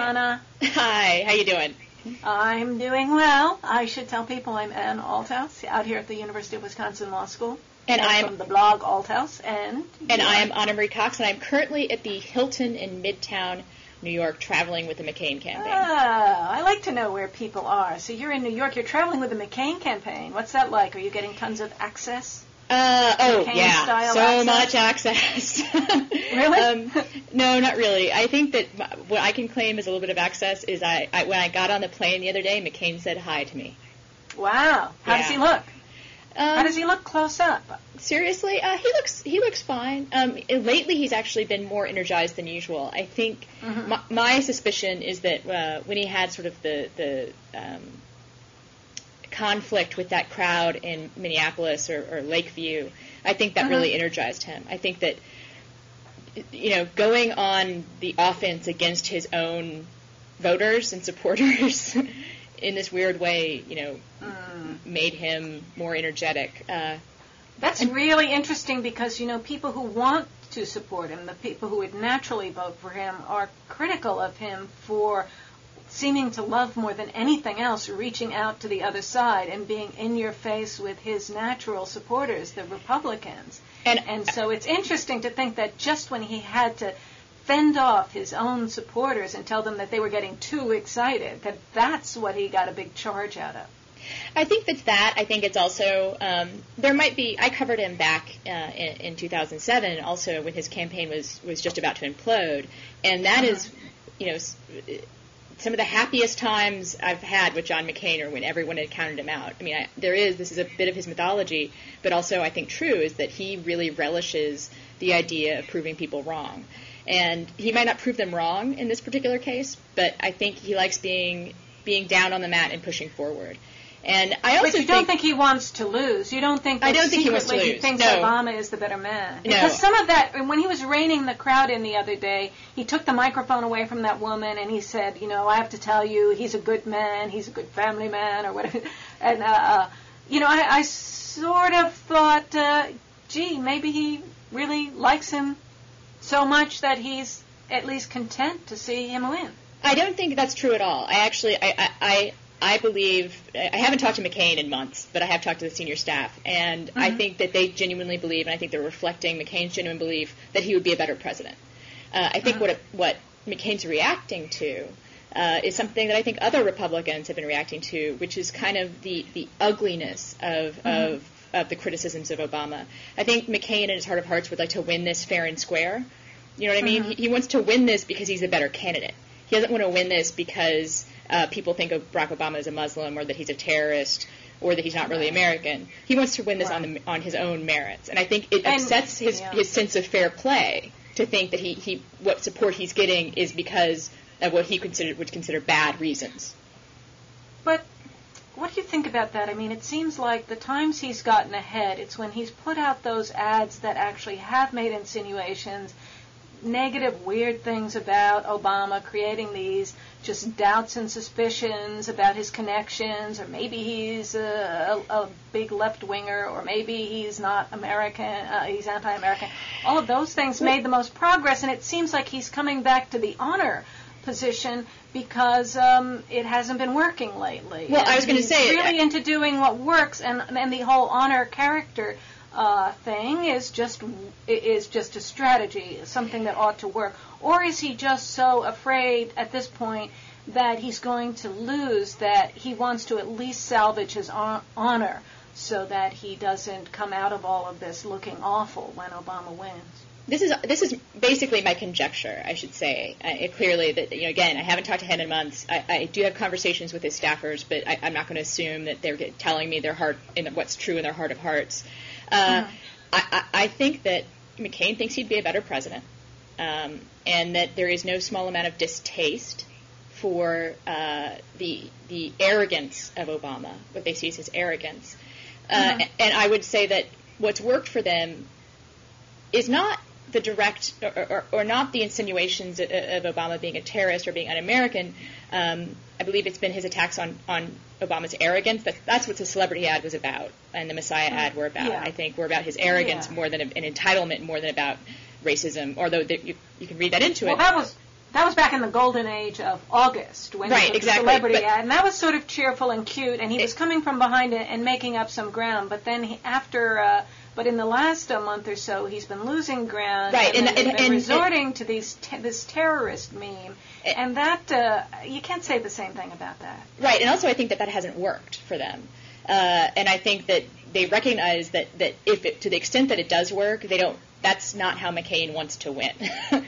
Donna. Hi, how you doing? I'm doing well. I should tell people I'm Ann Althouse out here at the University of Wisconsin Law School. And I'm from the blog Althouse. And I am Anna Marie Cox, and I'm currently at the Hilton in Midtown, New York, traveling with the McCain campaign. I like to know where people are. So you're in New York. You're traveling with the McCain campaign. What's that like? Are you getting tons of access? So much access. Really? No, not really. I think that what I can claim as a little bit of access is when I got on the plane the other day, McCain said hi to me. Wow. How does he look? How does he look close up? Seriously, he looks fine. Lately, he's actually been more energized than usual. I think my suspicion is that when he had sort of the conflict with that crowd in Minneapolis or Lakeview, I think that really energized him. I think that going on the offense against his own voters and supporters in this weird way, made him more energetic. That's really interesting because, people who want to support him, the people who would naturally vote for him, are critical of him for seeming to love more than anything else, reaching out to the other side and being in your face with his natural supporters, the Republicans. And so it's interesting to think that just when he had to fend off his own supporters and tell them that they were getting too excited, that's what he got a big charge out of. I think that's that. I think it's also, there might be, I covered him back in 2007, also when his campaign was just about to implode, and that is, some of the happiest times I've had with John McCain are when everyone had counted him out. I mean, this is a bit of his mythology, but also I think true is that he really relishes the idea of proving people wrong. And he might not prove them wrong in this particular case, but I think he likes being down on the mat and pushing forward. And I also don't think he wants to lose. You don't think that I don't think he wants to lose. He thinks No. Obama is the better man. No. Because some of that, when he was reining the crowd in the other day, he took the microphone away from that woman and he said, I have to tell you, he's a good man, he's a good family man, or whatever. And, I sort of thought, maybe he really likes him so much that he's at least content to see him win. I don't think that's true at all. I believe, I haven't talked to McCain in months, but I have talked to the senior staff, and I think that they genuinely believe, and I think they're reflecting McCain's genuine belief, that he would be a better president. I think what McCain's reacting to is something that I think other Republicans have been reacting to, which is kind of the ugliness of the criticisms of Obama. I think McCain, in his heart of hearts, would like to win this fair and square. You know what I mean? He wants to win this because he's a better candidate. He doesn't want to win this because people think of Barack Obama as a Muslim or that he's a terrorist or that he's not really American. He wants to win this on his own merits. And I think it upsets his sense of fair play to think that he what support he's getting is because of what he would consider bad reasons. But what do you think about that? I mean, it seems like the times he's gotten ahead, it's when he's put out those ads that actually have made insinuations, negative, weird things about Obama, creating these just doubts and suspicions about his connections, or maybe he's a big left-winger, or maybe he's not American, he's anti-American. All of those things made the most progress, and it seems like he's coming back to the honor position because it hasn't been working lately. Well, I was going to say... He's really into doing what works, and the whole honor character thing is just a strategy, something that ought to work. Or is he just so afraid at this point that he's going to lose that he wants to at least salvage his honor so that he doesn't come out of all of this looking awful when Obama wins? This is basically my conjecture, I should say. Clearly, that again, I haven't talked to him in months. I do have conversations with his staffers, but I'm not going to assume that they're telling me their heart in what's true in their heart of hearts. I think that McCain thinks he'd be a better president, and that there is no small amount of distaste for the arrogance of Obama, what they see as his arrogance. And I would say that what's worked for them is not the direct or not the insinuations of Obama being a terrorist or being un-American. I believe it's been his attacks on Obama's arrogance. That's what the celebrity ad was about, and the Messiah ad were about. Yeah. I think we're about his arrogance more than an entitlement, more than about racism. Although you can read that into it. Well, that was back in the golden age of August, when right, he was exactly. a celebrity ad, and that was sort of cheerful and cute, and he was coming from behind it and making up some ground. But then but in the last month or so, he's been losing ground, right, and they've been resorting to this terrorist meme, and that you can't say the same thing about that. Right, and also I think that hasn't worked for them, and I think that they recognize that to the extent that it does work, that's not how McCain wants to win.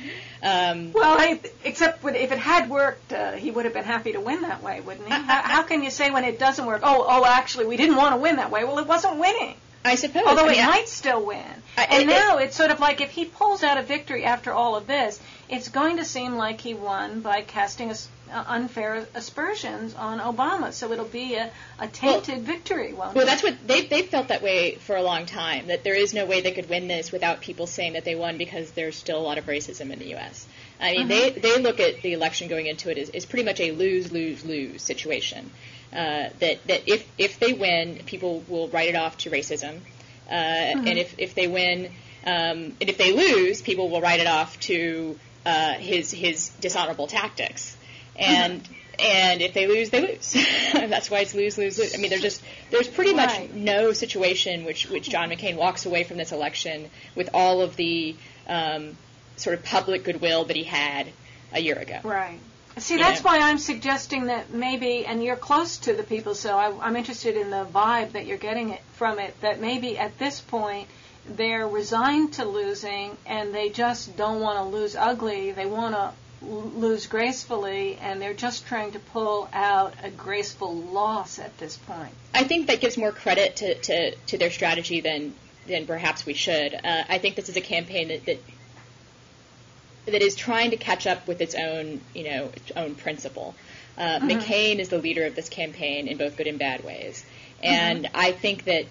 Except if it had worked, he would have been happy to win that way, wouldn't he? How can you say when it doesn't work, actually, we didn't want to win that way? Well, it wasn't winning. I suppose. Although it might still win. Now it's sort of like if he pulls out a victory after all of this, it's going to seem like he won by casting unfair aspersions on Obama. So it'll be a tainted victory, won't it? Well, that's what they've felt that way for a long time, that there is no way they could win this without people saying that they won because there's still a lot of racism in the U.S. I mean, they look at the election going into it as pretty much a lose-lose-lose situation. That if they win, people will write it off to racism, and if they win, and if they lose, people will write it off to his dishonorable tactics, and if they lose, they lose. That's why it's lose-lose-lose. I mean, there's pretty much no situation which John McCain walks away from this election with all of the sort of public goodwill that he had a year ago. Right. See, that's why I'm suggesting that maybe, and you're close to the people, so I'm interested in the vibe that you're getting from it, that maybe at this point they're resigned to losing and they just don't want to lose ugly. They want to lose gracefully, and they're just trying to pull out a graceful loss at this point. I think that gives more credit to their strategy than perhaps we should. I think this is a campaign that is trying to catch up with its own principle. McCain is the leader of this campaign in both good and bad ways. And I think that,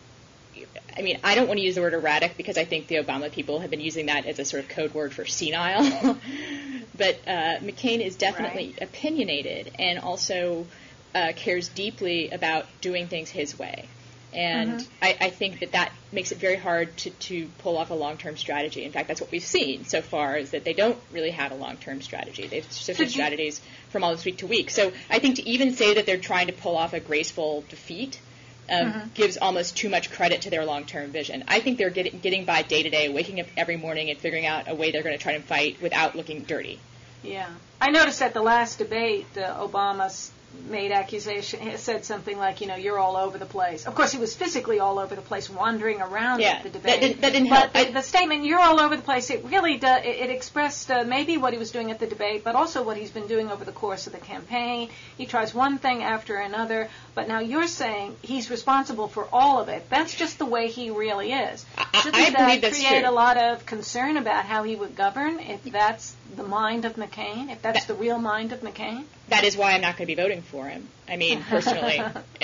I don't want to use the word erratic because I think the Obama people have been using that as a sort of code word for senile. But McCain is definitely opinionated and also cares deeply about doing things his way. And I think that makes it very hard to pull off a long-term strategy. In fact, that's what we've seen so far, is that they don't really have a long-term strategy. They've shifted strategies from almost week to week. So I think to even say that they're trying to pull off a graceful defeat gives almost too much credit to their long-term vision. I think they're getting by day to day, waking up every morning and figuring out a way they're going to try to fight without looking dirty. Yeah. I noticed at the last debate, Obama made accusation, he said something like, you're all over the place. Of course, he was physically all over the place, wandering around at the debate. That didn't help. But the statement, you're all over the place, it really it expressed maybe what he was doing at the debate, but also what he's been doing over the course of the campaign. He tries one thing after another, but now you're saying he's responsible for all of it. That's just the way he really is. Shouldn't that create a lot of concern about how he would govern if that's the mind of McCain, if that's the real mind of McCain? That is why I'm not going to be voting for him. Personally.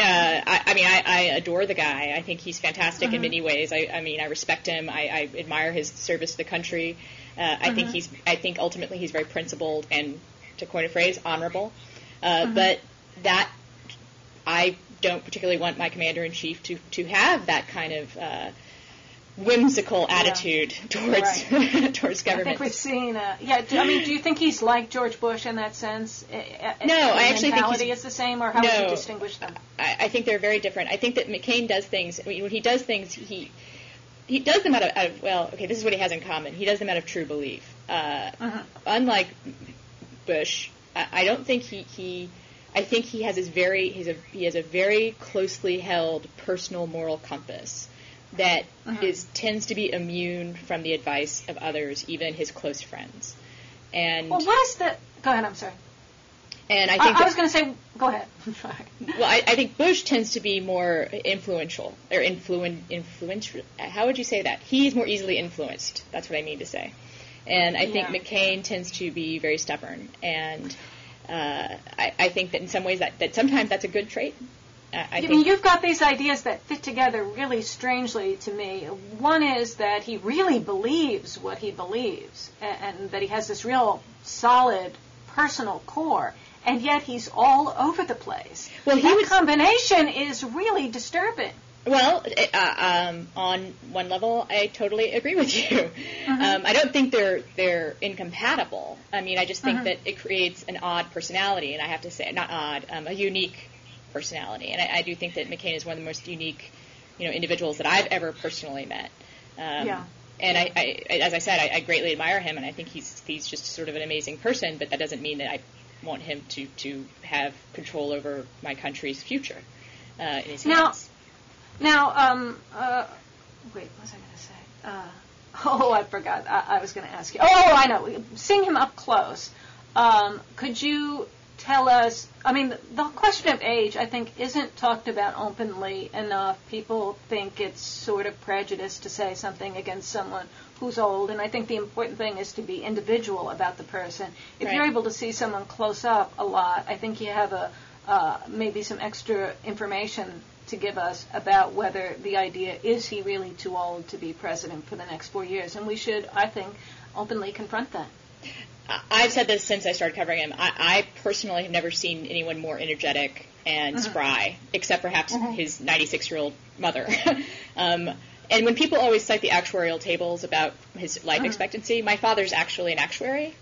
I adore the guy. I think he's fantastic in many ways. I respect him. I admire his service to the country. I think ultimately he's very principled and, to coin a phrase, honorable. But that I don't particularly want my commander-in-chief to have that kind of whimsical attitude towards towards government. I think we've seen. Do you think he's like George Bush in that sense? No, I actually think mentality is the same, or how would you distinguish them? I think they're very different. I think that McCain does things. When he does things, he does them out of this is what he has in common. He does them out of true belief. Unlike Bush, I don't think I think he has he has a very closely held personal moral compass that tends to be immune from the advice of others, even his close friends. And what is the? Go ahead. I'm sorry. And I think I was going to say, go ahead. Well, I think Bush tends to be more influential or influential. How would you say that? He's more easily influenced. That's what I mean to say. And I think McCain tends to be very stubborn. And I think that in some ways that sometimes that's a good trait. You've got these ideas that fit together really strangely to me. One is that he really believes what he believes, and that he has this real solid personal core, and yet he's all over the place. Well, that combination is really disturbing. Well, on one level, I totally agree with you. I don't think they're incompatible. I mean, I just think that it creates an odd personality, and I have to say, not odd, a unique personality. And I do think that McCain is one of the most unique, individuals that I've ever personally met. And I, as I said, I greatly admire him, and I think he's just sort of an amazing person. But that doesn't mean that I want him to have control over my country's future in his hands. Now, wait, what was I going to say? I forgot. I was going to ask you. Oh, I know. Seeing him up close, could you tell us, I mean, the question of age, I think, isn't talked about openly enough. People think it's sort of prejudice to say something against someone who's old, and I think the important thing is to be individual about the person. If you're able to see someone close up a lot, I think you have maybe some extra information to give us about whether the idea is he really too old to be president for the next 4 years. And we should, I think, openly confront that. I've said this since I started covering him. I personally have never seen anyone more energetic and spry, except perhaps his 96-year-old mother. And when people always cite the actuarial tables about his life expectancy, my father's actually an actuary.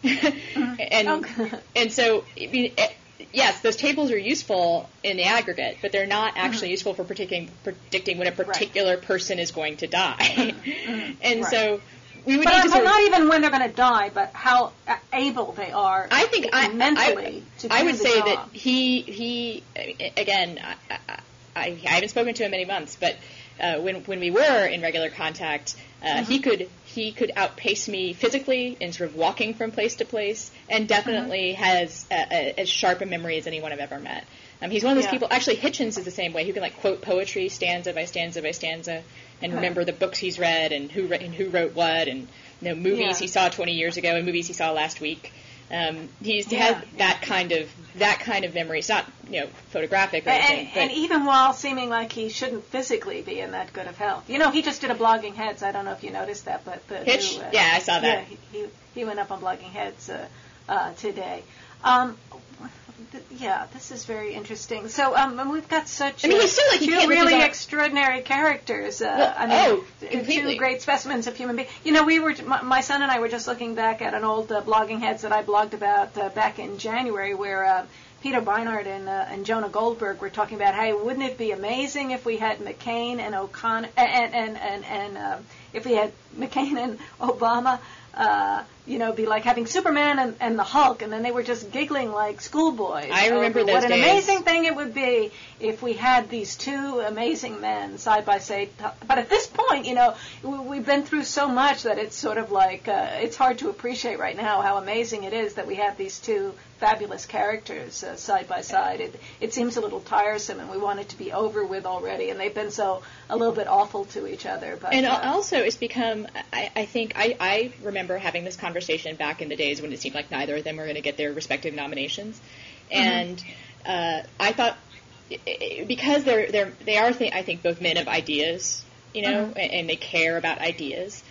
And so, I mean, yes, those tables are useful in the aggregate, but they're not actually useful for predicting when a particular person is going to die. And so we would need to but not even when they're going to die, but how able they are mentally to do the job. I would say that he again, I haven't spoken to him many months, but when we were in regular contact, he could outpace me physically in sort of walking from place to place, and definitely has as sharp a memory as anyone I've ever met. He's one of those people. Actually, Hitchens is the same way. Who can quote poetry stanza by stanza by stanza, and remember the books he's read and who wrote what, and movies he saw 20 years ago and movies he saw last week. He has that kind of memory. It's not photographic or anything. And even while seeming like he shouldn't physically be in that good of health, he just did a Blogging Heads. I don't know if you noticed that, but Hitch, I saw that. Yeah, he went up on Blogging Heads today. This is very interesting. So we've got such he's still two really extraordinary characters. Completely. Two great specimens of human beings. My son and I were just looking back at an old Blogging Heads that I blogged about back in January, where Peter Beinart and Jonah Goldberg were talking about, hey, wouldn't it be amazing if we had McCain and O'Connor and if we had McCain and Obama. Be like having Superman and the Hulk, and then they were just giggling like schoolboys. I remember those days. What an days. amazing thing it would be if we had these two amazing men side by side. But at this point, we've been through so much that it's sort of like it's hard to appreciate right now how amazing it is that we have these two fabulous characters side by side. It seems a little tiresome, and we want it to be over with already, and they've been a little bit awful to each other. But, and also it's become, I think, I remember having this conversation back in the days when it seemed like neither of them were going to get their respective nominations. And I thought, because they are, I think, both men of ideas, and they care about ideas,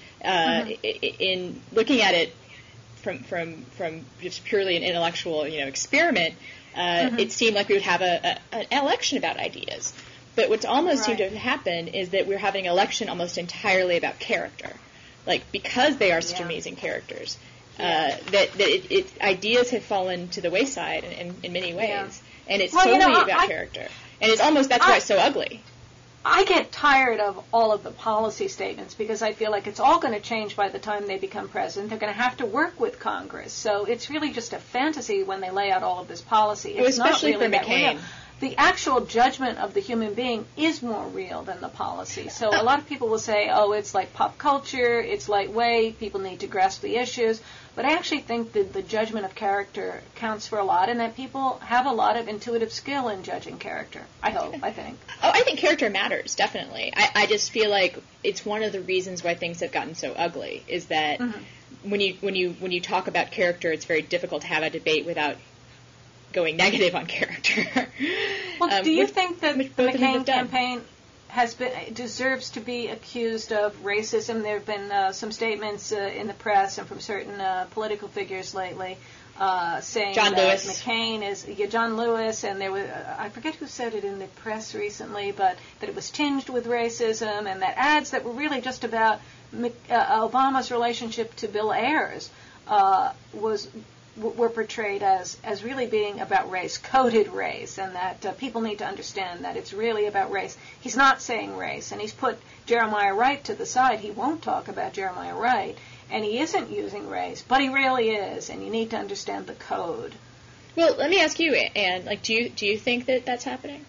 in looking at it from just purely an intellectual, experiment, it seemed like we would have an election about ideas. But what's almost seemed to have happened is that we're having an election almost entirely about character. Because they are such amazing characters, that ideas have fallen to the wayside in many ways. And it's solely about character. And it's almost, that's why it's so ugly. I get tired of all of the policy statements because I feel like it's all going to change by the time they become president. They're going to have to work with Congress. So it's really just a fantasy when they lay out all of this policy. It's especially not really for McCain. The actual judgment of the human being is more real than the policy. So a lot of people will say, it's like pop culture, it's lightweight, people need to grasp the issues. But I actually think that the judgment of character counts for a lot, and that people have a lot of intuitive skill in judging character. I think. I think character matters, definitely. I just feel like it's one of the reasons why things have gotten so ugly, is that when you talk about character, it's very difficult to have a debate without going negative on character. Well, do you think that the McCain campaign deserves to be accused of racism? There have been some statements in the press and from certain political figures lately saying John that Lewis. McCain is John Lewis, and there was I forget who said it in the press recently, but that it was tinged with racism, and that ads that were really just about Obama's relationship to Bill Ayers were portrayed as really being about race, coded race, and that people need to understand that it's really about race. He's not saying race, and he's put Jeremiah Wright to the side. He won't talk about Jeremiah Wright, and he isn't using race, but he really is, and you need to understand the code. Well, let me ask you, Anne, do you think that that's happening?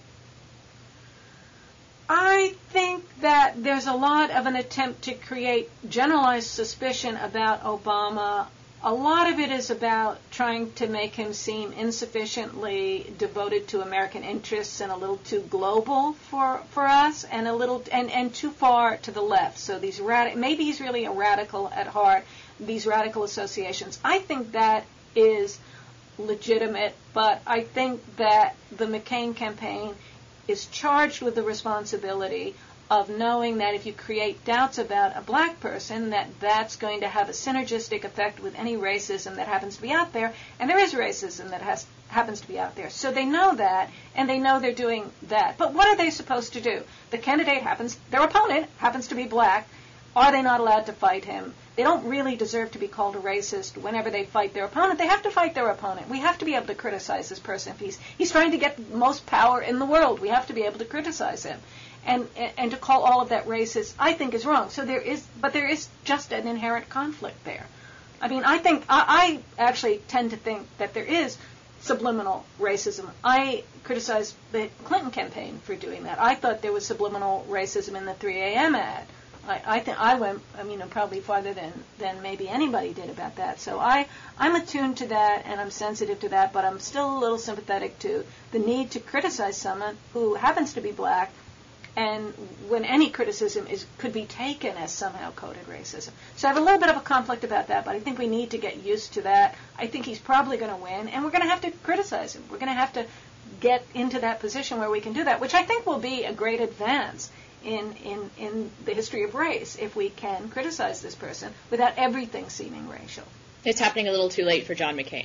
I think that there's a lot of an attempt to create generalized suspicion about Obama. A lot of it is about trying to make him seem insufficiently devoted to American interests and a little too global for us, and a little and too far to the left. So these maybe he's really a radical at heart. These radical associations. I think that is legitimate, but I think that the McCain campaign is charged with the responsibility of knowing that if you create doubts about a black person, that's going to have a synergistic effect with any racism that happens to be out there, and there is racism that happens to be out there. So they know that, and they know they're doing that. But what are they supposed to do? The candidate their opponent happens to be black. Are they not allowed to fight him? They don't really deserve to be called a racist whenever they fight their opponent. They have to fight their opponent. We have to be able to criticize this person. If he's trying to get the most power in the world, we have to be able to criticize him. And to call all of that racist, I think, is wrong. So there is just an inherent conflict there. I mean, I actually tend to think that there is subliminal racism. I criticized the Clinton campaign for doing that. I thought there was subliminal racism in the 3 a.m. ad. I think I went, probably farther than maybe anybody did about that. So I'm attuned to that, and I'm sensitive to that, but I'm still a little sympathetic to the need to criticize someone who happens to be black, and when any criticism could be taken as somehow coded racism. So I have a little bit of a conflict about that, but I think we need to get used to that. I think he's probably going to win, and we're going to have to criticize him. We're going to have to get into that position where we can do that, which I think will be a great advance in the history of race if we can criticize this person without everything seeming racial. It's happening a little too late for John McCain.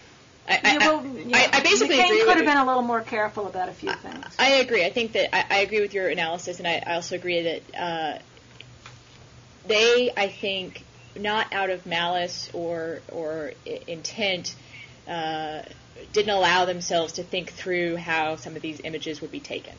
I basically McCain agree could have been a little more careful about a few things. I agree. I think that I agree with your analysis, and I also agree that they, I think, not out of malice or intent, didn't allow themselves to think through how some of these images would be taken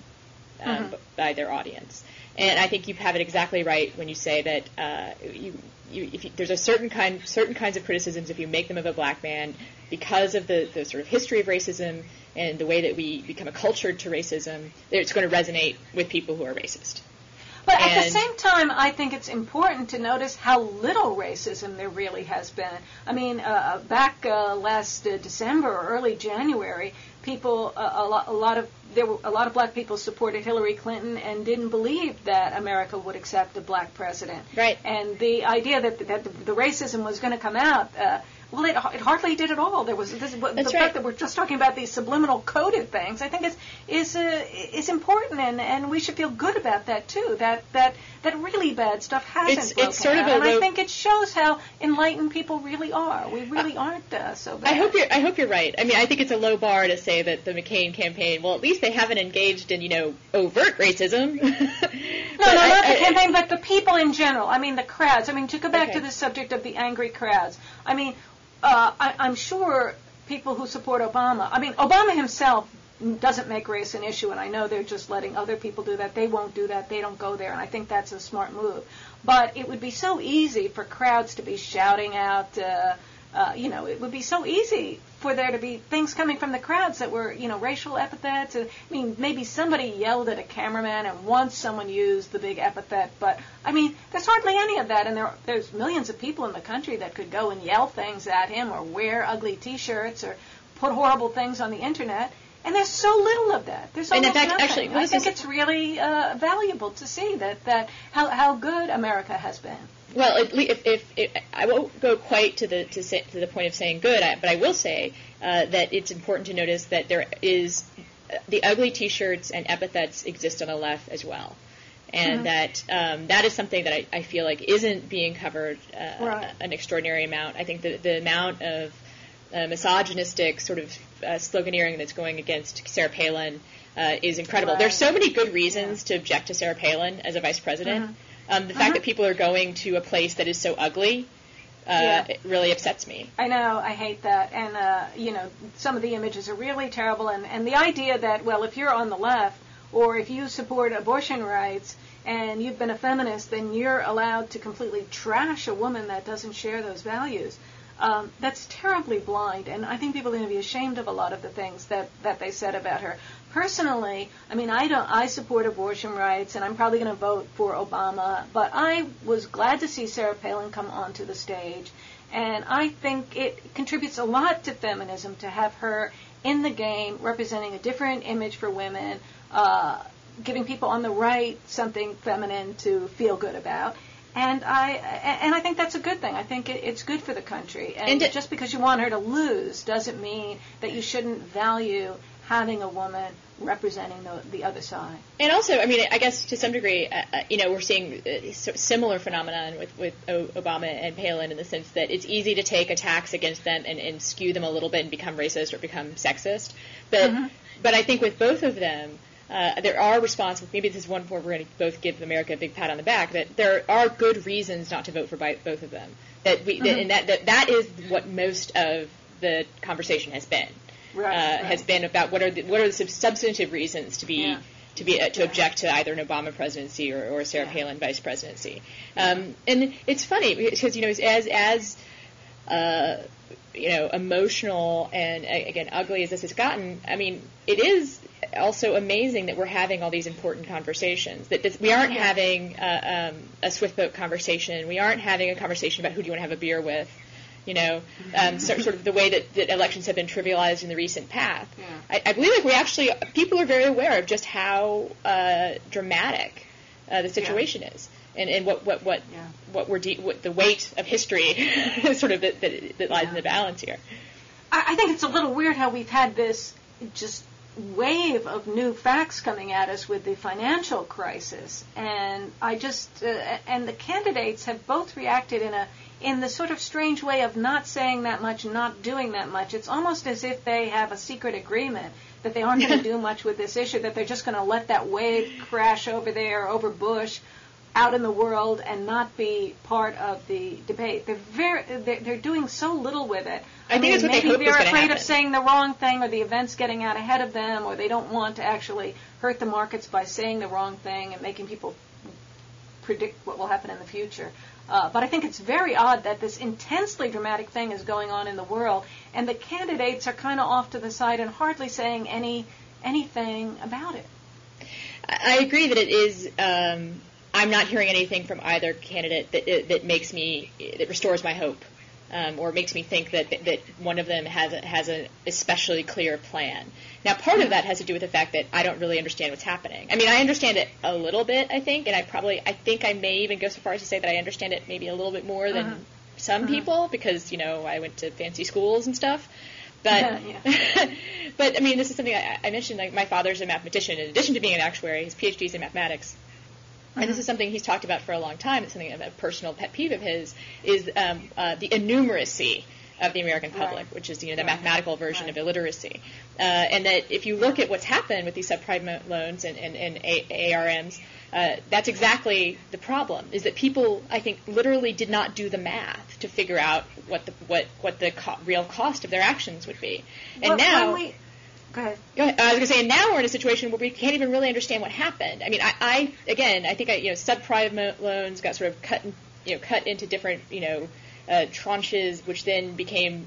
by their audience. And I think you have it exactly right when you say that there's a certain kinds of criticisms if you make them of a black man because of the sort of history of racism and the way that we become accultured to racism, it's going to resonate with people who are racist. But at the same time, I think it's important to notice how little racism there really has been. I mean, back last December or early January, people, a lot of black people supported Hillary Clinton and didn't believe that America would accept a black president. Right. And the idea that the racism was going to come out. Well, it hardly did at all. There was fact that we're just talking about these subliminal coded things. I think is important, and we should feel good about that too. That really bad stuff hasn't broken sort of out, and I think it shows how enlightened people really are. We really aren't so bad. I hope you're right. I mean, I think it's a low bar to say that the McCain campaign. Well, at least they haven't engaged in overt racism. No, not the campaign, but the people in general. I mean, the crowds. I mean, to go back to the subject of the angry crowds. I mean. I'm sure people who support Obama, Obama himself doesn't make race an issue, and I know they're just letting other people do that. They won't do that. They don't go there, and I think that's a smart move. But it would be so easy for crowds to be shouting out, it would be so easy for there to be things coming from the crowds that were, racial epithets. Maybe somebody yelled at a cameraman and once someone used the big epithet, but, there's hardly any of that, and there's millions of people in the country that could go and yell things at him or wear ugly T-shirts or put horrible things on the Internet, and there's so little of that. There's almost nothing. Actually, I think it's really valuable to see that how good America has been. Well, if I won't go quite to the point of saying good, but I will say that it's important to notice that there is the ugly T-shirts and epithets exist on the left as well, and that is something that I feel like isn't being covered an extraordinary amount. I think the amount of misogynistic sort of sloganeering that's going against Sarah Palin is incredible. Right. There's so many good reasons to object to Sarah Palin as a vice president. The fact that people are going to a place that is so ugly it really upsets me. I know, I hate that. And, some of the images are really terrible. And the idea that, well, if you're on the left or if you support abortion rights and you've been a feminist, then you're allowed to completely trash a woman that doesn't share those values. That's terribly blind, and I think people are going to be ashamed of a lot of the things that they said about her. Personally, I mean, I support abortion rights, and I'm probably going to vote for Obama, but I was glad to see Sarah Palin come onto the stage, and I think it contributes a lot to feminism to have her in the game, representing a different image for women, giving people on the right something feminine to feel good about. And I think that's a good thing. I think it's good for the country. And just because you want her to lose doesn't mean that you shouldn't value having a woman representing the other side. And also, I mean, I guess to some degree, we're seeing similar phenomenon with Obama and Palin in the sense that it's easy to take attacks against them and skew them a little bit and become racist or become sexist. But I think with both of them, there are responses. Maybe this is one where we're going to both give America a big pat on the back. That there are good reasons not to vote for both of them. That is what most of the conversation has been. Right. Has been about what are the substantive reasons to object to either an Obama presidency or a Sarah Palin vice presidency. And it's funny because as emotional and again ugly as this has gotten, I mean, it is also amazing that we're having all these important conversations. That we aren't having a swift boat conversation. We aren't having a conversation about who do you want to have a beer with. Sort of the way that elections have been trivialized in the recent past. Yeah. I believe people are very aware of just how dramatic the situation is, and what the weight of history sort of that lies in the balance here. I think it's a little weird how we've had this just wave of new facts coming at us with the financial crisis, and and the candidates have both reacted in the sort of strange way of not saying that much, not doing that much. It's almost as if they have a secret agreement that they aren't going to do much with this issue, that they're just going to let that wave crash over there, over Bush, out in the world, and not be part of the debate. They're doing so little with it. I think that's what they hope is going to happen. Maybe they're afraid of saying the wrong thing, or the event's getting out ahead of them, or they don't want to actually hurt the markets by saying the wrong thing and making people predict what will happen in the future. But I think it's very odd that this intensely dramatic thing is going on in the world, and the candidates are kind of off to the side and hardly saying anything about it. I agree that it is. I'm not hearing anything from either candidate that restores my hope, or makes me think that one of them has an especially clear plan. Now, part of that has to do with the fact that I don't really understand what's happening. I mean, I understand it a little bit, I think, and I think I may even go so far as to say that I understand it maybe a little bit more than some people, because I went to fancy schools and stuff. But but I mean, this is something I mentioned. Like, my father's a mathematician. In addition to being an actuary, his PhD is in mathematics. And this is something he's talked about for a long time. It's something, a personal pet peeve of his, is the innumeracy of the American public, which is the mathematical version of illiteracy. And that if you look at what's happened with these subprime loans and ARMs, that's exactly the problem, is that people, I think, literally did not do the math to figure out what the real cost of their actions would be. And now... Go ahead. I was going to say, and now we're in a situation where we can't even really understand what happened. I mean, I think subprime loans got sort of cut into different, tranches, which then became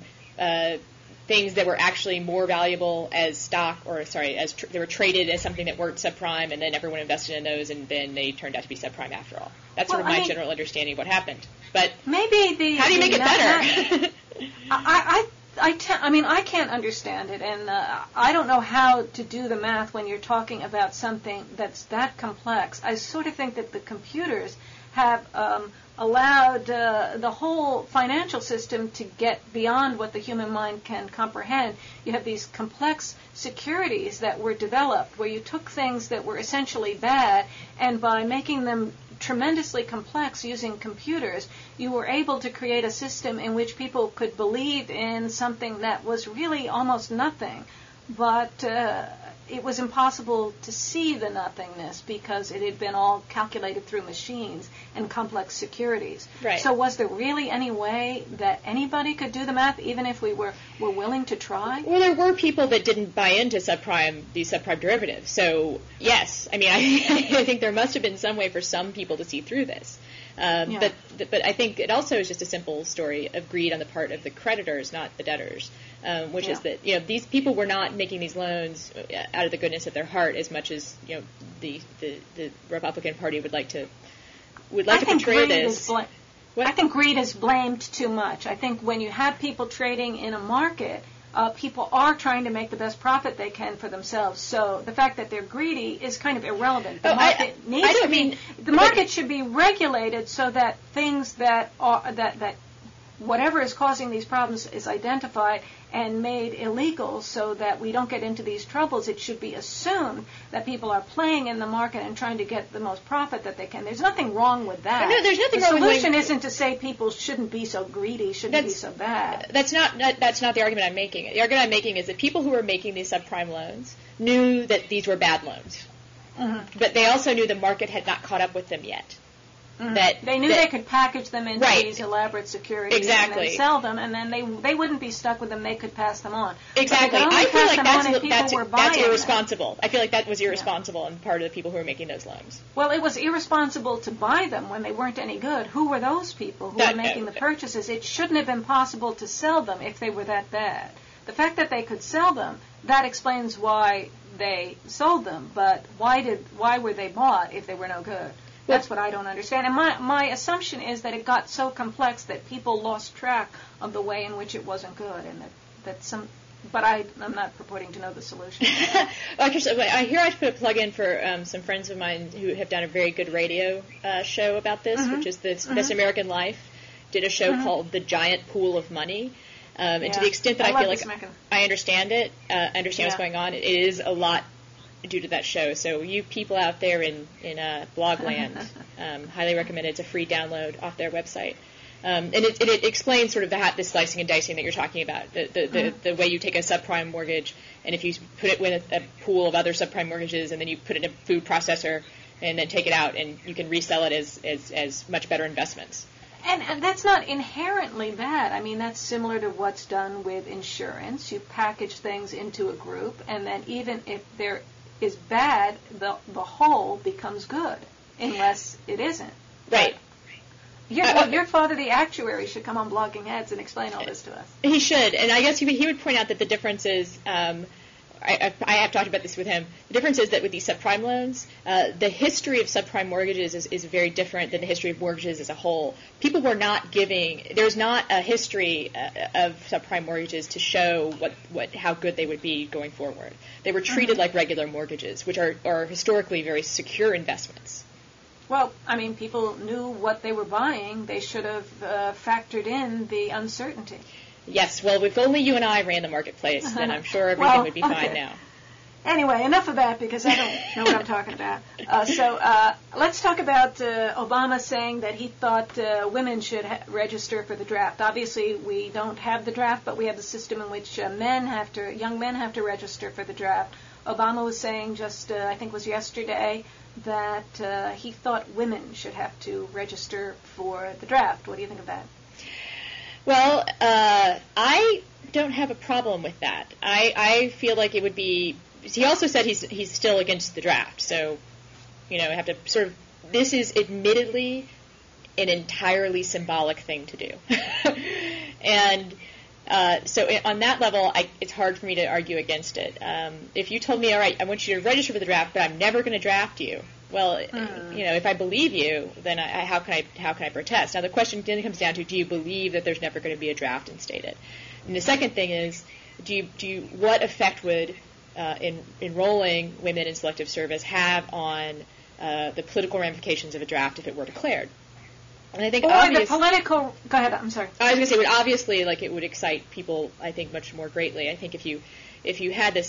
things that were actually more valuable as stock, they were traded as something that weren't subprime, and then everyone invested in those, and then they turned out to be subprime after all. That's sort of my general understanding of what happened. But maybe how do you make it better? I can't understand it, and I don't know how to do the math when you're talking about something that's that complex. I sort of think that the computers have allowed the whole financial system to get beyond what the human mind can comprehend. You have these complex securities that were developed where you took things that were essentially bad, and by making them tremendously complex using computers, you were able to create a system in which people could believe in something that was really almost nothing, but it was impossible to see the nothingness because it had been all calculated through machines and complex securities. Right. So was there really any way that anybody could do the math, even if we were willing to try? Well, there were people that didn't buy into these subprime derivatives. So, yes, I mean, I think there must have been some way for some people to see through this. Yeah. But I think it also is just a simple story of greed on the part of the creditors, not the deditors, which is that these people were not making these loans out of the goodness of their heart as much as the Republican Party would like to portray this. I think greed is blamed too much. I think when you have people trading in a market, people are trying to make the best profit they can for themselves. So the fact that they're greedy is kind of irrelevant. The market should be regulated so that things that whatever is causing these problems is identified and made illegal so that we don't get into these troubles. It should be assumed that people are playing in the market and trying to get the most profit that they can. There's nothing wrong with that. No, there's nothing wrong with that. The solution with isn't to say people shouldn't be so greedy, shouldn't be so bad. That's not the argument I'm making. The argument I'm making is that people who were making these subprime loans knew that these were bad loans. Mm-hmm. But they also knew the market had not caught up with them yet. Mm-hmm. They knew they could package them into these elaborate securities and then sell them, and then they wouldn't be stuck with them. They could pass them on. Exactly. I feel like that's irresponsible. I feel like that was irresponsible on part of the people who were making those loans. Well, it was irresponsible to buy them when they weren't any good. Who were those people who were making the purchases? It shouldn't have been possible to sell them if they were that bad. The fact that they could sell them, that explains why they sold them. But why were they bought if they were no good? That's what I don't understand. And my assumption is that it got so complex that people lost track of the way in which it wasn't good, and but I'm not purporting to know the solution. I should put a plug in for some friends of mine who have done a very good radio show about this, mm-hmm. which is This American Life, did a show mm-hmm. called The Giant Pool of Money. And to the extent that I feel like I understand it, understand what's going on, it is a lot due to that show. So you people out there in Blogland, highly recommend it. It's a free download off their website. And it explains sort of the slicing and dicing that you're talking about, the way you take a subprime mortgage, and if you put it with a pool of other subprime mortgages, and then you put it in a food processor, and then take it out, and you can resell it as much better investments. And that's not inherently bad. I mean, that's similar to what's done with insurance. You package things into a group, and then even if there is bad, the whole becomes good, unless it isn't. Right. Your father, the actuary, should come on Blogging Heads and explain all this to us. He should, and I guess he would point out that the difference is, I have talked about this with him, the difference is that with these subprime loans, the history of subprime mortgages is very different than the history of mortgages as a whole. People were not there's not a history of subprime mortgages to show how good they would be going forward. They were treated like regular mortgages, which are historically very secure investments. Well, I mean, people knew what they were buying. They should have factored in the uncertainty. Yes, well, if only you and I ran the marketplace, then I'm sure everything would be fine now. Anyway, enough of that because I don't know what I'm talking about. So let's talk about Obama saying that he thought women should register for the draft. Obviously, we don't have the draft, but we have the system in which young men have to register for the draft. Obama was saying I think it was yesterday, that he thought women should have to register for the draft. What do you think of that? Well, I don't have a problem with that. I feel like it would be. He also said he's still against the draft, so I have to sort of. This is admittedly an entirely symbolic thing to do, and so on that level, it's hard for me to argue against it. If you told me, all right, I want you to register for the draft, but I'm never going to draft you. Well, if I believe you, then how can I protest? Now the question then comes down to: do you believe that there's never going to be a draft instated? And the second thing is, what effect would enrolling women in selective service have on the political ramifications of a draft if it were declared? And I think the political. Go ahead. I'm sorry. I was going to say, it would excite people, I think, much more greatly. I think if you had this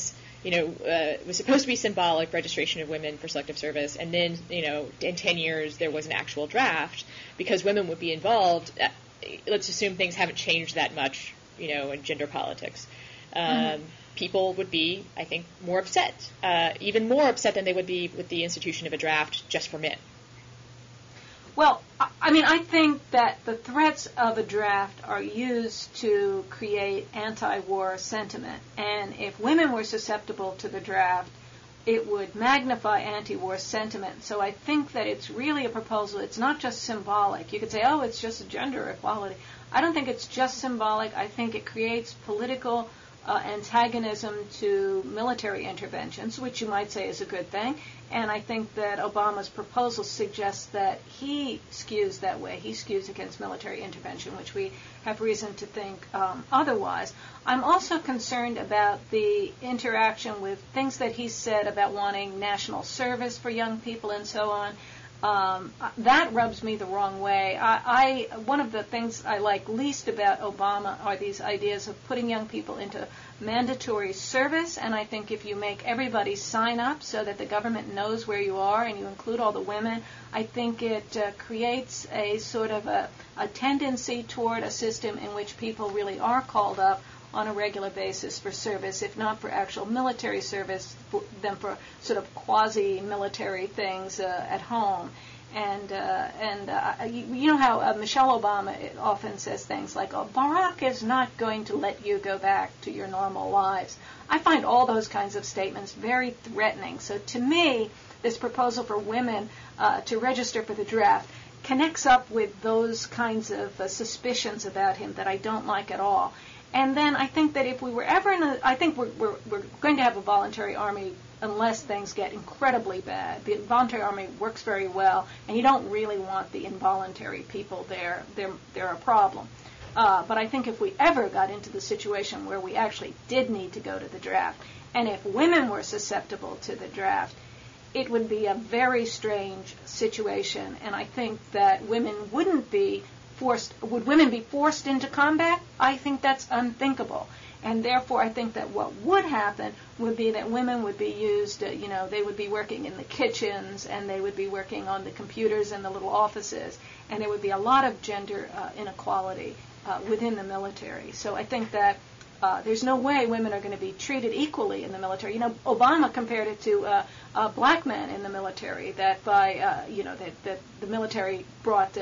was supposed to be symbolic registration of women for selective service, and then, in 10 years there was an actual draft because women would be involved. Let's assume things haven't changed that much, in gender politics. People would be, I think, more upset, even more upset than they would be with the institution of a draft just for men. Well, I think that the threats of a draft are used to create anti-war sentiment. And if women were susceptible to the draft, it would magnify anti-war sentiment. So I think that it's really a proposal. It's not just symbolic. You could say, oh, it's just gender equality. I don't think it's just symbolic. I think it creates political antagonism to military interventions, which you might say is a good thing. And I think that Obama's proposal suggests that he skews that way. He skews against military intervention, which we have reason to think otherwise. I'm also concerned about the interaction with things that he said about wanting national service for young people and so on. That rubs me the wrong way. One of the things I like least about Obama are these ideas of putting young people into mandatory service, and I think if you make everybody sign up so that the government knows where you are and you include all the women, I think it creates a sort of a tendency toward a system in which people really are called up on a regular basis for service, if not for actual military service, then for sort of quasi-military things at home. And you know how Michelle Obama often says things like, oh, Barack is not going to let you go back to your normal lives. I find all those kinds of statements very threatening. So to me, this proposal for women to register for the draft connects up with those kinds of suspicions about him that I don't like at all. And then I think that if we were ever I think we're going to have a voluntary army unless things get incredibly bad. The voluntary army works very well, and you don't really want the involuntary people there. They're a problem. But I think if we ever got into the situation where we actually did need to go to the draft, and if women were susceptible to the draft, it would be a very strange situation, and I think that women wouldn't be forced. Would women be forced into combat? I think that's unthinkable. And therefore, I think that what would happen would be that women would be used, they would be working in the kitchens, and they would be working on the computers in the little offices, and there would be a lot of gender inequality within the military. So I think that there's no way women are going to be treated equally in the military. Obama compared it to black men in the military, that by, that the military brought,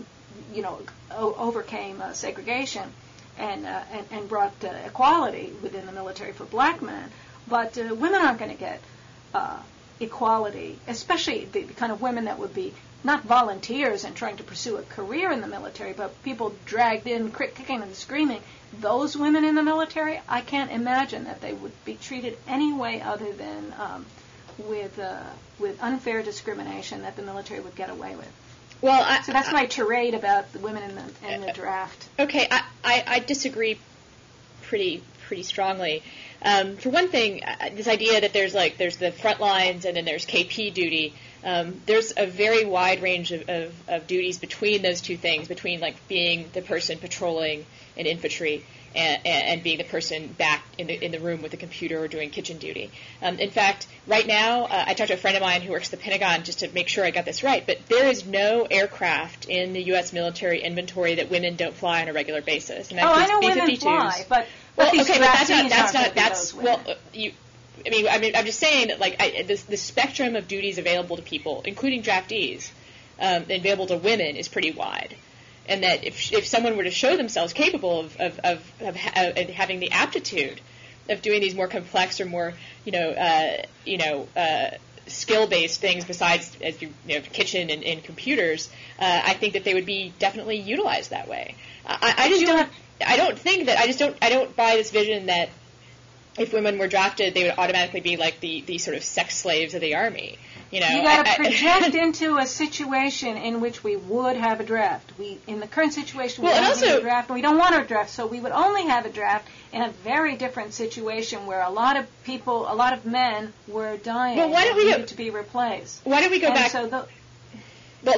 overcame segregation and brought equality within the military for black men. But women aren't going to get equality, especially the kind of women that would be not volunteers and trying to pursue a career in the military, but people dragged in, kicking and screaming. Those women in the military, I can't imagine that they would be treated any way other than with unfair discrimination that the military would get away with. Well, so that's my tirade about the women in the draft. Okay, I disagree pretty strongly. For one thing, this idea that there's the front lines and then there's KP duty. There's a very wide range of duties between those two things, between being the person patrolling in infantry and being the person back in the room with the computer or doing kitchen duty. In fact, right now, I talked to a friend of mine who works at the Pentagon just to make sure I got this right, but there is no aircraft in the U.S. military inventory that women don't fly on a regular basis. And I know women fly, but these that's I'm just saying that the spectrum of duties available to people, including draftees, and available to women, is pretty wide. And that if someone were to show themselves capable of having the aptitude of doing these more complex or more skill-based things besides kitchen and computers, I think that they would be definitely utilized that way. I don't buy this vision that if women were drafted, they would automatically be like the sort of sex slaves of the army. You got to project into a situation in which we would have a draft. In the current situation, we don't have a draft, and we don't want a draft, so we would only have a draft in a very different situation where a lot of men were dying and needed to be replaced. Why don't we go back?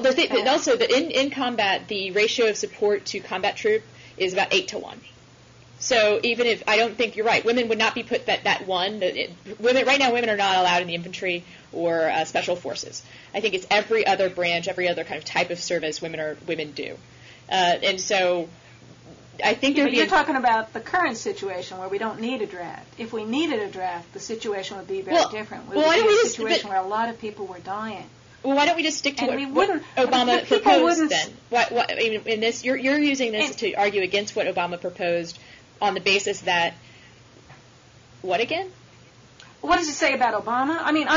Also, in combat, the ratio of support to combat troop is about 8 to 1. So even if I don't think you're right, women would not be put that one. Women right now, women are not allowed in the infantry or special forces. I think it's every other branch, every other kind of type of service women do, and so I think you're talking about the current situation where we don't need a draft. If we needed a draft, the situation would be very different. We would be in a situation where a lot of people were dying. Well, why don't we just stick to what Obama proposed then? I mean, in this, you're using this to argue against what Obama proposed on the basis that what again? What does it say about Obama? I mean,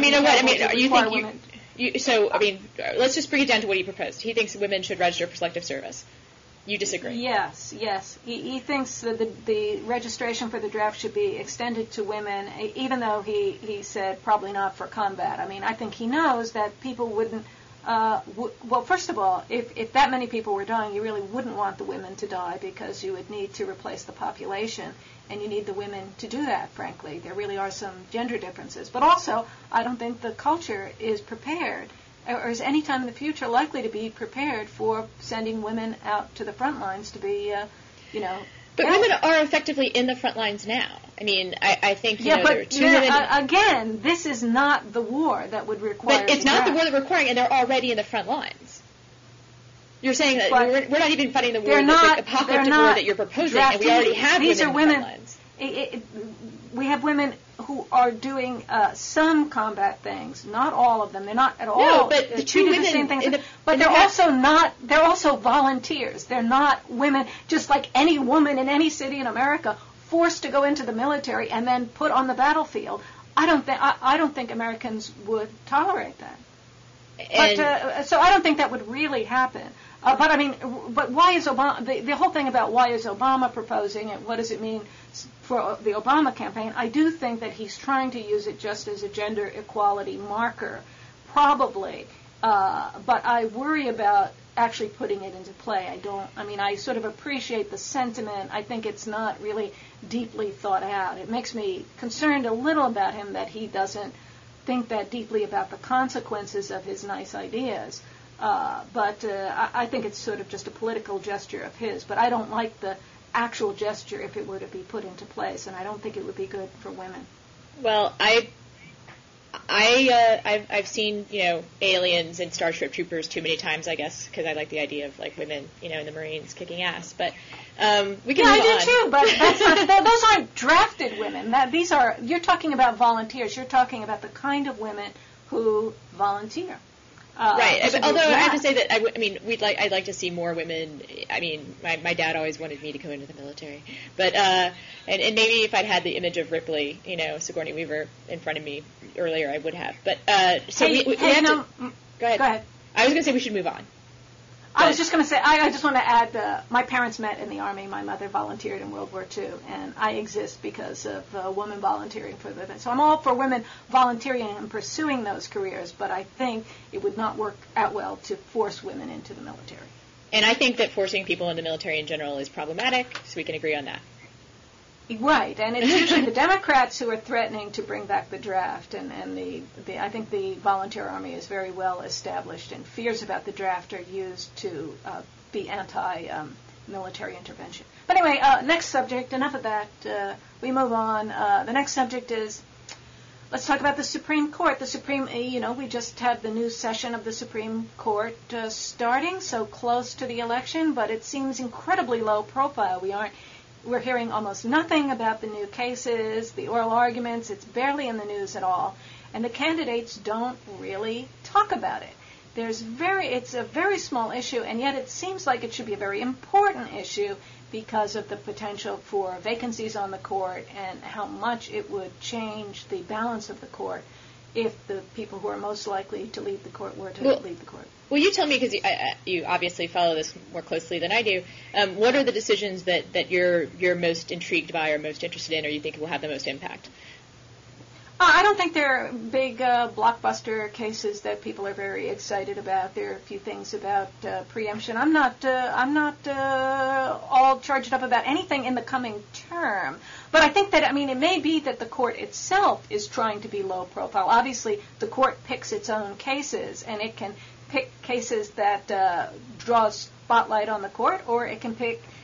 let's just bring it down to what he proposed. He thinks women should register for selective service. You disagree? Yes. He thinks that the registration for the draft should be extended to women, even though he said probably not for combat. I mean, I think he knows that people wouldn't. Well, first of all, if that many people were dying, you really wouldn't want the women to die because you would need to replace the population, and you need the women to do that, frankly. There really are some gender differences. But also, I don't think the culture is prepared, or is any time in the future likely to be prepared for sending women out to the front lines to be, But women are effectively in the front lines now. I mean, I think, there are two women... Again, this is not the war that would require... But it's not the war that we're requiring, and they're already in the front lines. You're saying that we're not even fighting the war, the apocalyptic war that you're proposing, and we already have women in the front lines. We have women who are doing some combat things, not all of them. They're not at all. No, but the two women, the same things. But they're also not. They're also volunteers. They're not women, just like any woman in any city in America, forced to go into the military and then put on the battlefield. I don't think Americans would tolerate that. So I don't think that would really happen. But why is Obama? The whole thing about why is Obama proposing it? What does it mean for the Obama campaign? I do think that he's trying to use it just as a gender equality marker, probably. But I worry about actually putting it into play. I sort of appreciate the sentiment. I think it's not really deeply thought out. It makes me concerned a little about him that he doesn't think that deeply about the consequences of his nice ideas. But I think it's sort of just a political gesture of his. But I don't like the actual gesture if it were to be put into place, and I don't think it would be good for women. Well, I've seen aliens and Starship Troopers too many times, I guess, because I like the idea of like women in the Marines kicking ass. But we can move on. I do too. But that's not, those aren't drafted women. You're talking about volunteers. You're talking about the kind of women who volunteer. Right. Although I have to say that I'd like to see more women. I mean, my dad always wanted me to go into the military, but and maybe if I'd had the image of Ripley, Sigourney Weaver in front of me earlier, I would have. But we have to. Go ahead. I was going to say we should move on. I was just going to say, I just want to add, my parents met in the Army. My mother volunteered in World War II, and I exist because of a woman volunteering for the... So I'm all for women volunteering and pursuing those careers, but I think it would not work out well to force women into the military. And I think that forcing people into the military in general is problematic, so we can agree on that. Right, and it's usually the Democrats who are threatening to bring back the draft, and I think the volunteer army is very well established, and fears about the draft are used to be anti-military intervention. But anyway, next subject, enough of that. We move on. The next subject is, let's talk about the Supreme Court. The Supreme, we just had the new session of the Supreme Court starting, so close to the election, but it seems incredibly low profile. We're hearing almost nothing about the new cases, the oral arguments. It's barely in the news at all. And the candidates don't really talk about it. It's a very small issue, and yet it seems like it should be a very important issue because of the potential for vacancies on the court and how much it would change the balance of the court if the people who are most likely to lead the court were to lead the court. Well, you tell me, because you obviously follow this more closely than I do. What are the decisions that you're most intrigued by or most interested in, or you think will have the most impact? I don't think they're big blockbuster cases that people are very excited about. There are a few things about preemption. I'm not all charged up about anything in the coming term. But I think that, it may be that the court itself is trying to be low profile. Obviously, the court picks its own cases, and it can pick cases that draw a spotlight on the court, or it can pick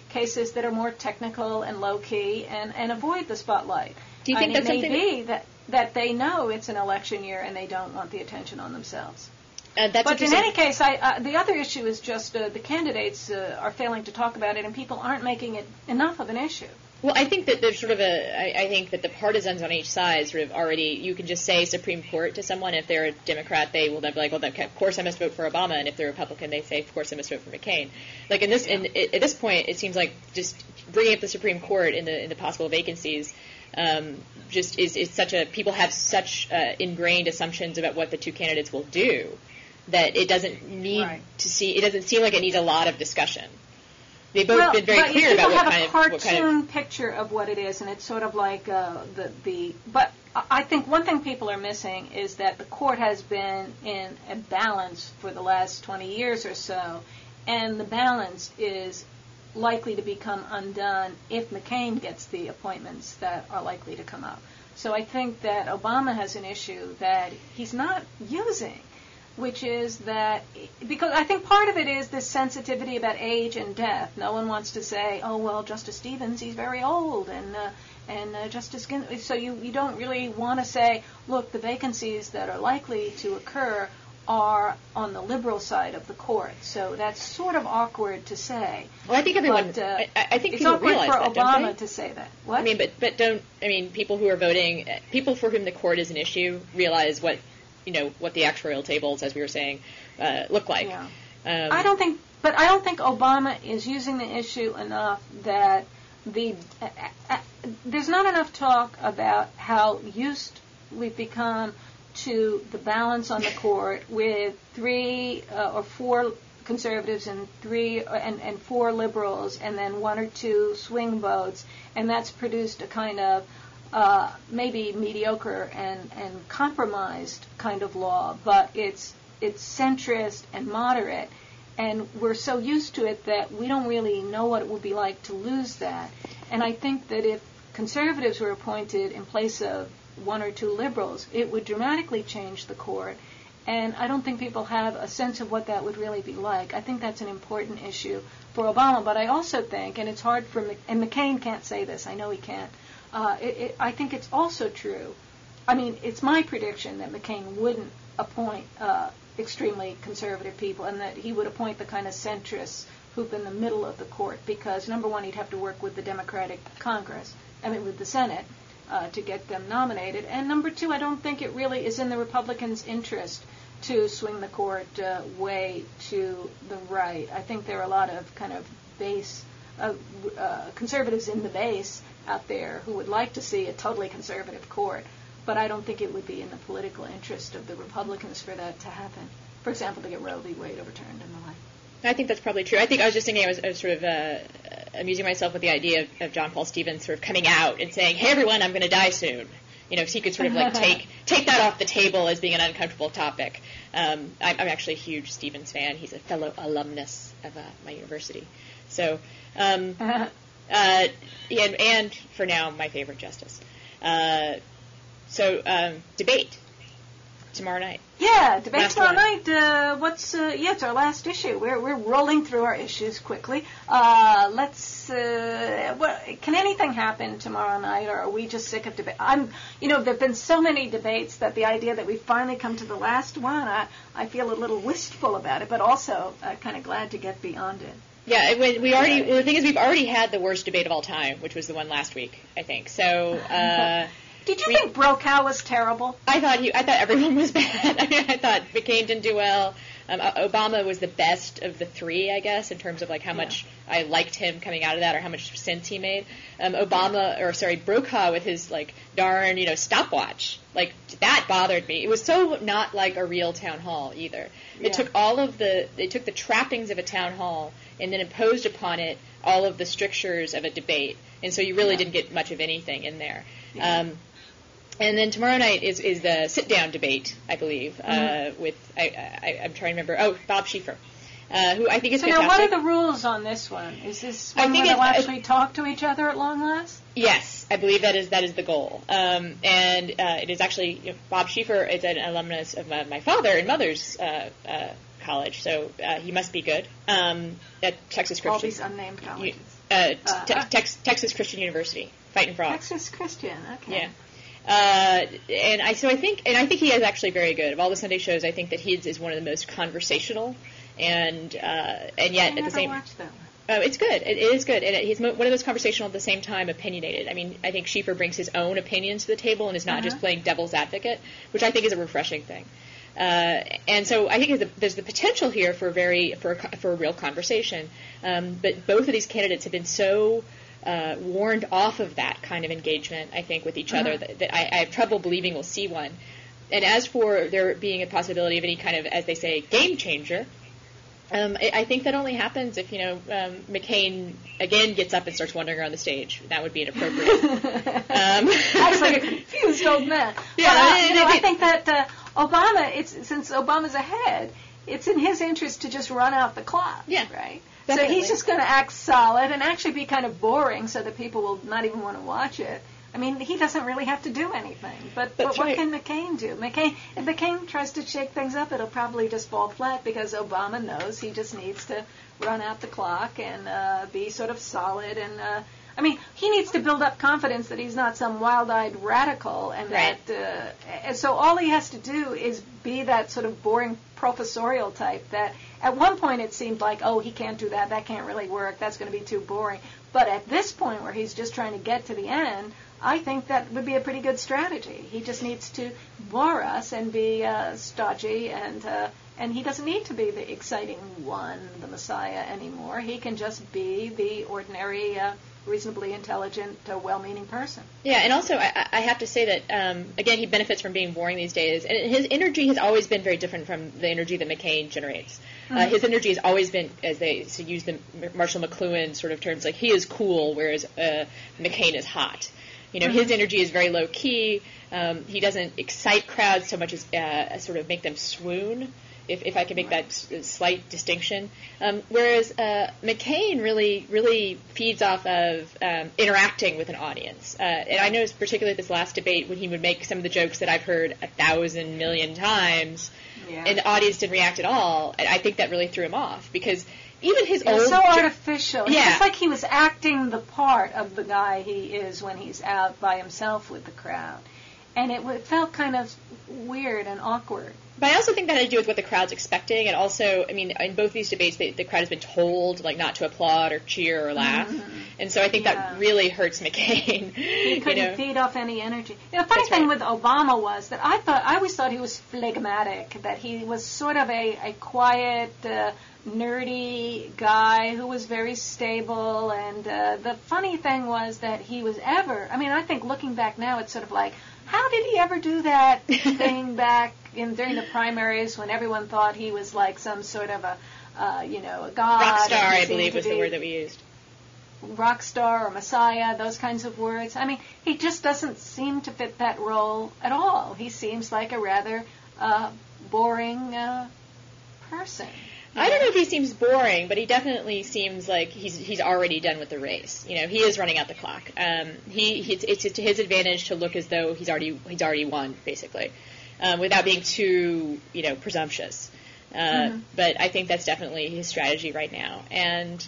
cases that are more technical and low-key and avoid the spotlight. Do you think that's something? It may be that they know it's an election year and they don't want the attention on themselves. But in any case, the other issue is just the candidates are failing to talk about it, and people aren't making it enough of an issue. Well, I think that there's sort of I think that the partisans on each side sort of already, you can just say Supreme Court to someone. If they're a Democrat, they will then be like, well, of course I must vote for Obama. And if they're a Republican, they say, of course I must vote for McCain. Like at this point, it seems like just bringing up the Supreme Court in the possible vacancies just is such a, people have such ingrained assumptions about what the two candidates will do that it doesn't need it doesn't seem like it needs a lot of discussion. They've both been very clear about what kind of... People have a cartoon picture of what it is, and it's sort of like But I think one thing people are missing is that the court has been in a balance for the last 20 years or so, and the balance is likely to become undone if McCain gets the appointments that are likely to come up. So I think that Obama has an issue that he's not using, which is that, because I think part of it is this sensitivity about age and death. No one wants to say, oh, well, Justice Stevens, he's very old, and Justice Ginsburg. So you don't really want to say, look, the vacancies that are likely to occur are on the liberal side of the court. So that's sort of awkward to say. Well, I think everyone, I think it's people awkward realize for that, Obama don't they? to say that. What? I mean, people who are voting, people for whom the court is an issue realize what the actuarial tables, as we were saying, look like. Yeah. I don't think Obama is using the issue enough that there's not enough talk about how used we've become to the balance on the court with 3 or 4 conservatives and 3 and 4 liberals, and then 1 or 2 swing votes, and that's produced a kind of maybe mediocre and compromised kind of law, but it's centrist and moderate, and we're so used to it that we don't really know what it would be like to lose that. And I think that if conservatives were appointed in place of 1 or 2 liberals, it would dramatically change the court, and I don't think people have a sense of what that would really be like. I think that's an important issue for Obama, but I also think, and it's hard and McCain can't say this, I know he can't, I think it's also true. I mean, it's my prediction that McCain wouldn't appoint extremely conservative people, and that he would appoint the kind of centrists who've been in the middle of the court, because, number one, he'd have to work with the Democratic Congress, with the Senate, to get them nominated, and number two, I don't think it really is in the Republicans' interest to swing the court way to the right. I think there are a lot of kind of base conservatives in the base out there who would like to see a totally conservative court, but I don't think it would be in the political interest of the Republicans for that to happen. For example, to get Roe v. Wade overturned and the like. I think that's probably true. I think I was just thinking, I was sort of amusing myself with the idea of John Paul Stevens sort of coming out and saying, "Hey everyone, I'm going to die soon." So he could sort of like take that off the table as being an uncomfortable topic. I'm actually a huge Stevens fan. He's a fellow alumnus of my university. So, and for now, my favorite justice. Debate tomorrow night. Yeah, debate tomorrow night. It's our last issue. We're rolling through our issues quickly. Can anything happen tomorrow night, or are we just sick of debate? There've been so many debates that the idea that we finally come to the last one, I feel a little wistful about it, but also kind of glad to get beyond it. Yeah, the thing is, we've already had the worst debate of all time, which was the one last week, I think. So. Did you think Brokaw was terrible? I thought everyone was bad. I thought McCain didn't do well. Obama was the best of the 3, I guess, in terms of like how much I liked him coming out of that, or how much sense he made. Brokaw with his like darn stopwatch, like that bothered me. It was so not like a real town hall either. It took they took the trappings of a town hall and then imposed upon it all of the strictures of a debate, and so you really didn't get much of anything in there. Yeah. And then tomorrow night is the sit-down debate, I believe, with I'm trying to remember. Bob Schieffer, who I think is fantastic. So now, what are the rules on this one? Is this one where they'll actually talk to each other at long last? Yes, I believe that is the goal. And it is actually Bob Schieffer is an alumnus of my father and mother's college, so he must be good at Texas Christian. All these unnamed colleges. Texas Christian University, Fighting Frogs. Texas Christian, okay. Yeah. And I think he is actually very good. Of all the Sunday shows, I think that his is one of the most conversational, and yet at the same. Watched that one. It's good. It is good, and he's one of those conversational at the same time opinionated. I mean, I think Schieffer brings his own opinions to the table and is not just playing devil's advocate, which I think is a refreshing thing. And so I think there's the potential here for a real conversation. But both of these candidates have been so warned off of that kind of engagement, I think, with each other that I have trouble believing we'll see one. And as for there being a possibility of any kind of, as they say, game changer, I think that only happens if, McCain again gets up and starts wandering around the stage. That would be inappropriate. Acts like a confused old man. Yeah, I think that Obama, since Obama's ahead, it's in his interest to just run out the clock. Yeah, right. Definitely. So he's just going to act solid and actually be kind of boring, so that people will not even want to watch it. I mean, he doesn't really have to do anything. But what can McCain do? If McCain tries to shake things up, it'll probably just fall flat because Obama knows he just needs to run out the clock and be sort of solid. And he needs to build up confidence that he's not some wild-eyed radical, and and so all he has to do is be that sort of boring professorial type that at one point it seemed like, oh, he can't do that can't really work, that's going to be too boring. But at this point where he's just trying to get to the end, I think that would be a pretty good strategy. He just needs to bore us and be stodgy, and he doesn't need to be the exciting one, the Messiah, anymore. He can just be the ordinary, reasonably intelligent, well-meaning person. Yeah, and also I have to say that, again, he benefits from being boring these days. And his energy has always been very different from the energy that McCain generates. His energy has always been, as they use the Marshall McLuhan sort of terms, like he is cool, whereas McCain is hot. His energy is very low-key. He doesn't excite crowds so much as sort of make them swoon, if I can make that slight distinction. Whereas McCain really feeds off of interacting with an audience. And I noticed particularly at this last debate when he would make some of the jokes that I've heard 1,000 million times, and the audience didn't react at all. And I think that really threw him off because even his old... so artificial. Yeah. It's like he was acting the part of the guy he is when he's out by himself with the crowd. And it felt kind of weird and awkward. But I also think that had to do with what the crowd's expecting, and also, in both these debates, the crowd has been told, not to applaud or cheer or laugh, and so I think that really hurts McCain. He couldn't feed off any energy. The funny thing with Obama was that I always thought he was phlegmatic, that he was sort of a quiet, nerdy guy who was very stable, and the funny thing was that he was I think looking back now, it's sort of like, how did he ever do that thing back during the primaries when everyone thought he was like some sort of a god? Rock star, I believe, was the word that we used. Rock star or messiah, those kinds of words. He just doesn't seem to fit that role at all. He seems like a rather boring person. I don't know if he seems boring, but he definitely seems like he's already done with the race. He is running out the clock. It's to his advantage to look as though he's already won, basically, without being too presumptuous. But I think that's definitely his strategy right now, and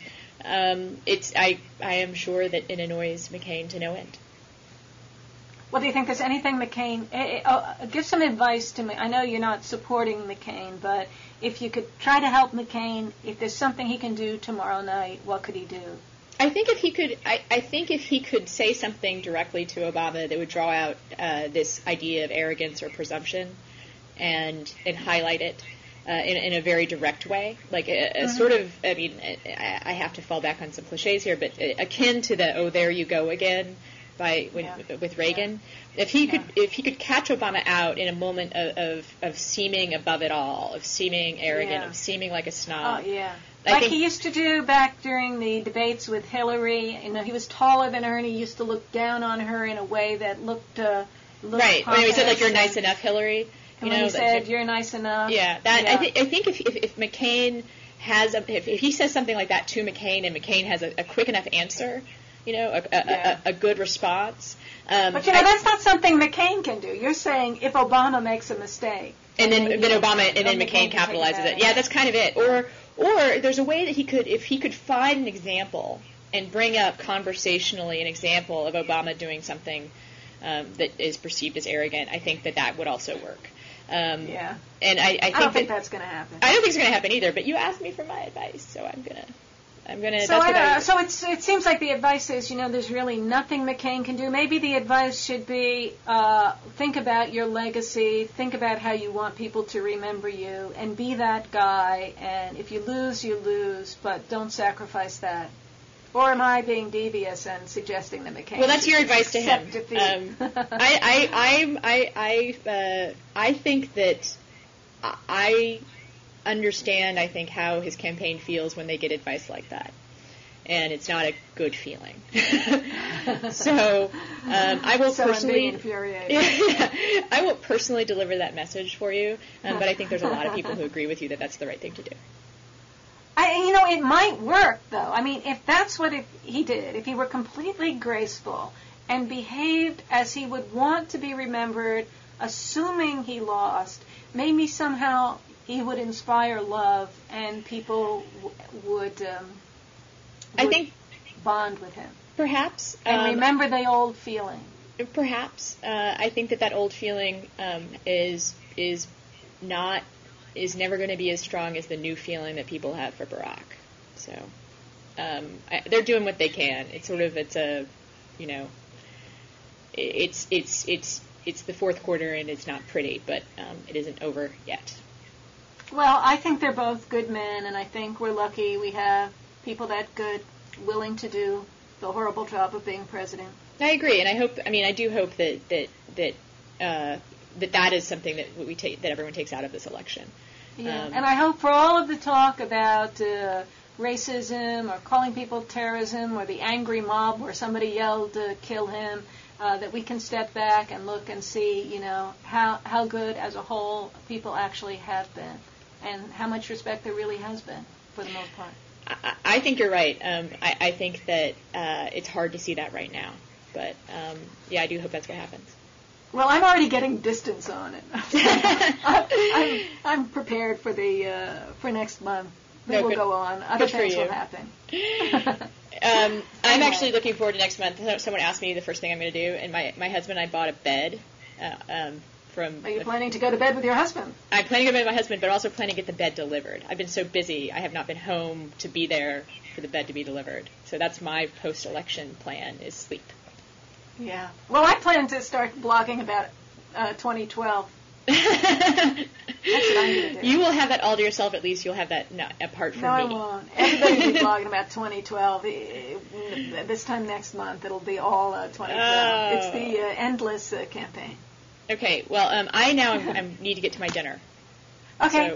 I am sure that it annoys McCain to no end. Well, do you think there's anything McCain... give some advice to me. I know you're not supporting McCain, but if you could try to help McCain, if there's something he can do tomorrow night, what could he do? I think if he could say something directly to Obama that would draw out this idea of arrogance or presumption and highlight it in a very direct way, like a sort of, I have to fall back on some cliches here, but akin to the, oh, there you go again, with Reagan. If he could catch Obama out in a moment of seeming above it all, of seeming arrogant, of seeming like a snob. Oh, yeah. Like he used to do back during the debates with Hillary. He was taller than her, and he used to look down on her in a way that looked right. When he said, like, "You're nice enough, Hillary." When he said, "You're nice enough." Yeah. I think if McCain has if he says something like that to McCain, and McCain has a quick enough answer, a good response. But that's not something McCain can do. You're saying if Obama makes a mistake, and then McCain capitalizes it. Yeah, that's kind of it. Or there's a way that he could, if he could find an example and bring up conversationally an example of Obama doing something that is perceived as arrogant, I think that would also work. Yeah. And I don't think that's going to happen. I don't think it's going to happen either. But you asked me for my advice, so I'm gonna. So it seems like the advice is, there's really nothing McCain can do. Maybe the advice should be think about your legacy, think about how you want people to remember you, and be that guy. And if you lose, you lose, but don't sacrifice that. Or am I being devious and suggesting that McCain? Well, that's your advice to him. I think that I understand, I think, how his campaign feels when they get advice like that. And it's not a good feeling. So I will personally... I'm being infuriated. I won't personally deliver that message for you, but I think there's a lot of people who agree with you that that's the right thing to do. It might work, though. I mean, if that's what he did, if he were completely graceful and behaved as he would want to be remembered, assuming he lost, maybe somehow he would inspire love and people would I think bond with him. Perhaps. And remember the old feeling. Perhaps. I think that old feeling is never going to be as strong as the new feeling that people have for Barack. So they're doing what they can. It's the fourth quarter and it's not pretty, but it isn't over yet. Well, I think they're both good men, and I think we're lucky we have people that good, willing to do the horrible job of being president. I agree, and I do hope that is something that everyone takes out of this election. Yeah, and I hope for all of the talk about racism or calling people terrorism or the angry mob where somebody yelled to kill him, that we can step back and look and see, how good as a whole people actually have been and how much respect there really has been for the most part. I think you're right. I think that it's hard to see that right now. But, I do hope that's what happens. Well, I'm already getting distance on it. I'm prepared for for next month. It will go on. Other things will happen. I'm actually looking forward to next month. Someone asked me the first thing I'm going to do, and my husband and I bought a bed. Are you planning to go to bed with your husband? I'm planning to go to bed with my husband, but also planning to get the bed delivered. I've been so busy, I have not been home to be there for the bed to be delivered. So that's my post-election plan, is sleep. Yeah. Well, I plan to start blogging about 2012. That's what I'm going to do. You will have that all to yourself, at least. You'll have that apart from me. No, I won't. Everybody will be blogging about 2012. This time next month, it'll be all 2012. Oh. It's the endless campaign. Okay, well, I need to get to my dinner. Okay.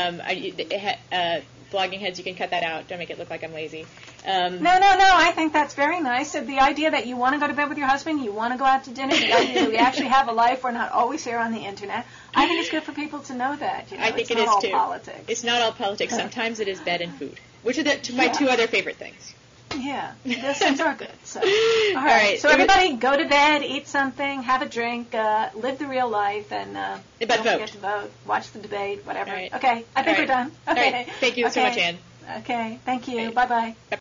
So, blogging heads, you can cut that out. Don't make it look like I'm lazy. No. I think that's very nice. The idea that you want to go to bed with your husband, you want to go out to dinner, the idea that we actually have a life, we're not always here on the Internet. I think it's good for people to know that. I think it is, too. It's not all politics. It's not all politics. Sometimes it is bed and food, which are my two other favorite things. Yeah, those things are good. So. All right. So everybody go to bed, eat something, have a drink, live the real life, and don't forget to vote. Watch the debate, whatever. Right. Okay, I think we're done. Okay. Right. Thank you so much, Ann. Okay, thank you. Bye-bye.